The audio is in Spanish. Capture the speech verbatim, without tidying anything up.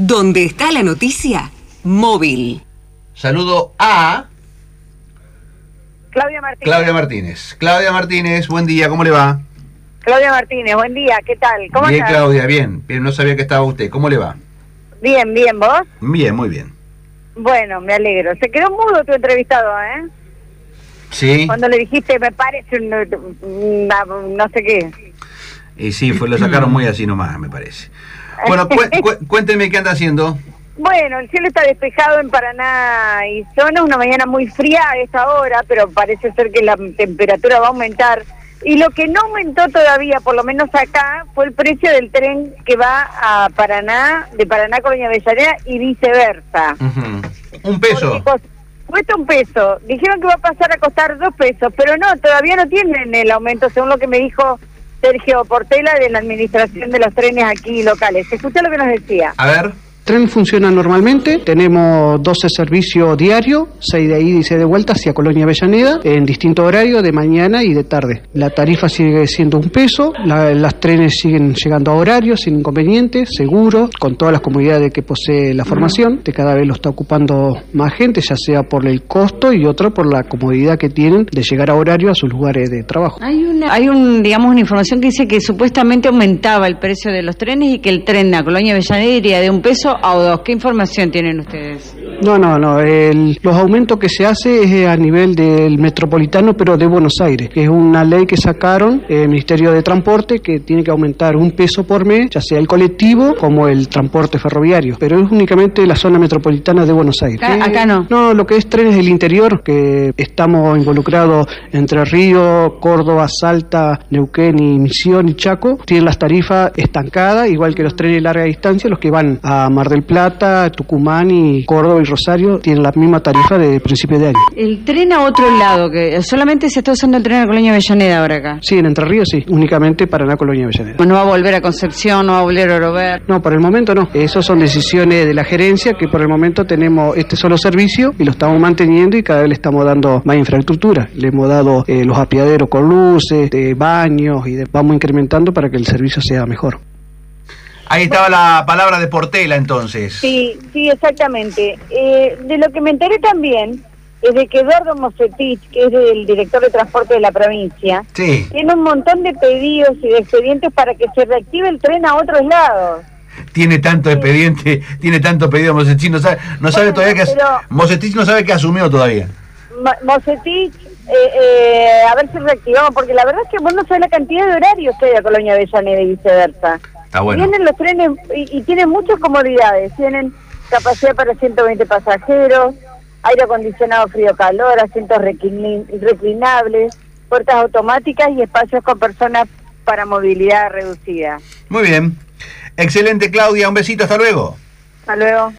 Donde está la noticia, móvil. Saludo a Claudia Martínez. Claudia Martínez. Claudia Martínez, buen día, ¿cómo le va? Claudia Martínez, buen día, ¿qué tal? ¿Cómo Bien, estás? Claudia, bien. Bien, no sabía que estaba usted. ¿Cómo le va? Bien, bien, ¿vos? Bien, muy bien. Bueno, me alegro. Se quedó mudo tu entrevistado, ¿eh? Sí. Cuando le dijiste, me parece un, una- no sé qué. Y sí, fue, lo sacaron muy así nomás, me parece. Bueno, cu cu cuéntenme qué anda haciendo. Bueno, el cielo está despejado en Paraná y zona, una mañana muy fría a esta hora, pero parece ser que la temperatura va a aumentar. Y lo que no aumentó todavía, por lo menos acá, fue el precio del tren que va a Paraná, de Paraná a Colonia Avellaneda y viceversa. Uh-huh. Un peso. Porque cuesta un peso. Dijeron que va a pasar a costar dos pesos, pero no, todavía no tienen el aumento, según lo que me dijo Sergio Portela de la administración de los trenes aquí locales. Escucha lo que nos decía. A ver. El tren funciona normalmente, tenemos doce servicios diarios, seis de ida y seis de vuelta hacia Colonia Avellaneda, en distintos horarios de mañana y de tarde. La tarifa sigue siendo un peso, la, las trenes siguen llegando a horarios sin inconvenientes, seguros, con todas las comodidades que posee la formación, que cada vez lo está ocupando más gente, ya sea por el costo y otro por la comodidad que tienen de llegar a horario a sus lugares de trabajo. Hay una, hay un, digamos, una información que dice que supuestamente aumentaba el precio de los trenes y que el tren a Colonia Avellaneda iría de un peso a dos. ¿Qué información tienen ustedes? No, no, no. El, los aumentos que se hace es a nivel del metropolitano, pero de Buenos Aires, que es una ley que sacaron el Ministerio de Transporte que tiene que aumentar un peso por mes, ya sea el colectivo como el transporte ferroviario, pero es únicamente la zona metropolitana de Buenos Aires. Acá, acá no. No, lo que es trenes del interior, que estamos involucrados entre Río, Córdoba, Salta, Neuquén y Misión y Chaco, tienen las tarifas estancadas, igual que los trenes de larga distancia, los que van a Mar del Plata, Tucumán y Córdoba y Rosario tienen la misma tarifa de principio de año. El tren a otro lado, que solamente se está usando el tren a Colonia Avellaneda ahora acá. Sí, en Entre Ríos sí, únicamente Paraná, Colonia Avellaneda. No va a volver a Concepción, no va a volver a Orover. No, por el momento no. Esas son decisiones de la gerencia, que por el momento tenemos este solo servicio y lo estamos manteniendo y cada vez le estamos dando más infraestructura. Le hemos dado eh, los apiaderos con luces, de baños y de, vamos incrementando para que el servicio sea mejor. Ahí estaba la palabra de Portela, entonces. Sí, sí, exactamente. Eh, de lo que me enteré también es de que Eduardo Mocetich, que es el director de transporte de la provincia, Sí. tiene un montón de pedidos y de expedientes para que se reactive el tren a otros lados. Tiene tanto expediente, tiene tanto pedido Mocetich, no sabe, no sabe Bueno, todavía que pero- Mocetich no sabe que asumió todavía. Ma- Mocetich, eh, eh, a ver si reactivamos, porque la verdad es que vos no sabés la cantidad de horarios que hay a Colonia Avellaneda y viceversa. Está bueno. Vienen los trenes y, y tienen muchas comodidades, tienen capacidad para ciento veinte pasajeros, aire acondicionado frío-calor, asientos reclin- reclinables, puertas automáticas y espacios con personas para movilidad reducida. Muy bien. Excelente, Claudia, un besito, hasta luego. Hasta luego.